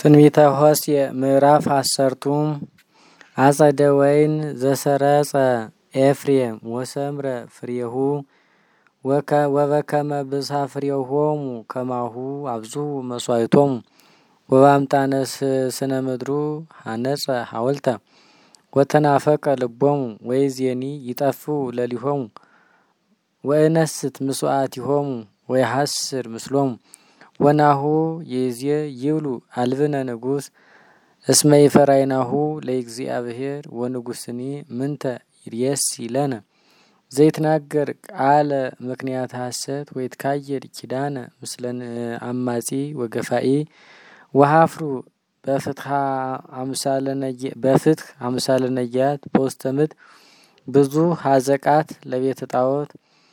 ትንቢተ ሆሴዕ ምዕራፍ 10 አጸደ ወይን ዘሰረጸ ኤፍሬም ወሰምረ ፍሬሁ ወበከመ ብሳ ፍሬሆሙ ከማሁ አብዙ መስዋዕቶሙ ወባምጣነ ስነ ምድሩ ሀነጸ ሐውልተ ወተናፈቀ ልቦሙ ወይዜኒ ይጠፍኡ ለሊሆሙ ወእነስት ምስዋዕቲሆሙ ወይሐስር ምስሎሙ ወናሁ የዜ ይብሉ አልብነ ንጉስ እስመ ይፈራይናሁ ለእግዚአብሔር ወንጉስኒ ምንተ ይርየሲ ለነ ዘይትናገር ቃለ ምክንያት ሐሰት ወይትካየድ ኪዳነ ምስለን አማጺ ወገፋኢ ወሃፍሩ በፍትህ አምሳለ ነጊያት በውስተምት ብዙ ሀዘቃት ለቤተ ጣዖት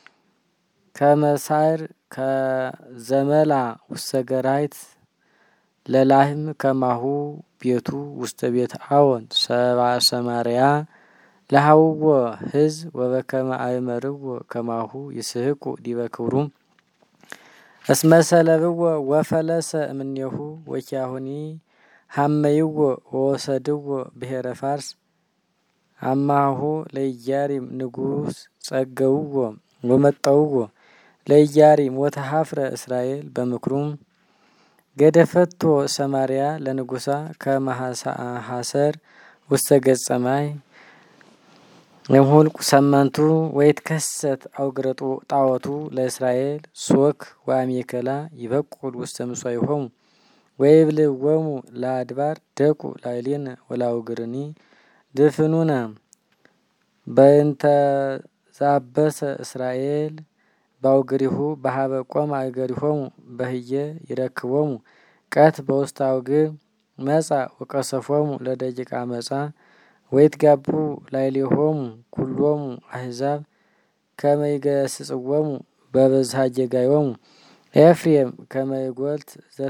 ከመሳር ከዘመላ ውሰገራይት ለላህም ከማሁ ቤቱ ውስተ ቤት አዎን ሰባ ሰማርያ ለሃውዎ ህዝብ ወበከመ አይመርዎ ከማሁ ይስህቁ ዲበ ክብሩም እስመ ሰለብዎ ወፈለሰ እምኔሁ ወኪያሁኒ ሀመይዎ ወወሰድዎ ብሔረ ፋርስ አማሁ ለኢያሪም ንጉስ ጸገውዎ ወመጠውዎ ለኢያሪም ወተሐፍረ እስራኤል በምክሩም ገደፈቶ ሰማርያ ለንጉሳ ከመሐሰር ውስተ ገጸ ማይ የምሁልቁ ሰመንቱ ወይትከሰት አውግረጡ ጣዖቱ ለእስራኤል ሶክ ወአሜከላ ይበቁል ውስተ ምሷይሆሙ ወይብልወሙ ለአድባር ደቁ ላይሌነ ወላውግርኒ ድፍኑነ በእንተ ዛበሰ እስራኤል ባውግሪሁ በሃበ ቆም አገሪሆሙ በህየ ይረክቦሙ ቀት በውስተ አውግር መጻ ወቀሰፎሙ ለደቂቃ መጻ ወይትጋቡ ላይሌሆሙ ኩሎሙ አህዛብ ከመ ይገስጽዎሙ በበዝሃ ጌጋዮሙ ኤፍሬም ከመ ይጐልት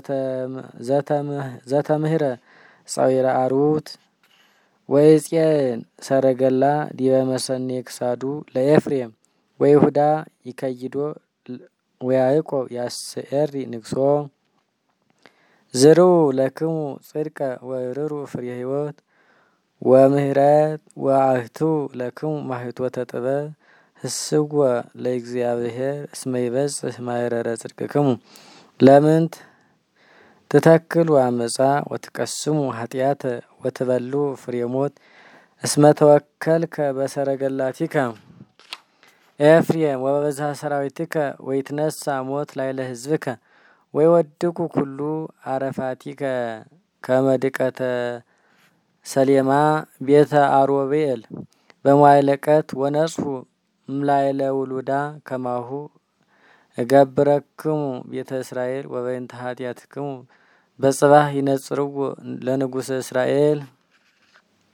ዘተምህረ ጻዊረ አሩት ወይጼን ሰረገላ ዲበ መሰኔ ክሳዱ ለኤፍሬም ወይሁዳ ይከይዶ ወያዕቆብ ያስኤሪ ንግሶ ዝርው ለክሙ ጽድቀ ወርሩ ፍሬ ሕይወት ወምህረት ወአህቱ ለክሙ ማህቶተ ጥበብ ህስወ ለእግዚአብሔር እስመ ይበጽሕ ማይረረ ጽድቅክሙ ለምንት ትተክሉ አመፃ ወትቀስሙ ኃጢአተ ወትበሉ ፍሬ ሞት እስመ ተወከልከ በሰረገላቲከ ኤፍሬም ወበብዝሃ ሰራዊትከ ወይትነሳ ሞት ላዕለ ህዝብከ ወይወድቁ ኩሉ አረፋቲከ ከመ ድቀተ ሰሌማ ቤተ አሮቤል በመዋዕለ ቀት ወነጽሑ እምላዕለ ውሉዳ ከማሁ እገብረክሙ ቤተ እስራኤል ወበእንተ ኃጢአትክሙ በጽባህ ይነጽርዎ ለንጉሰ እስራኤል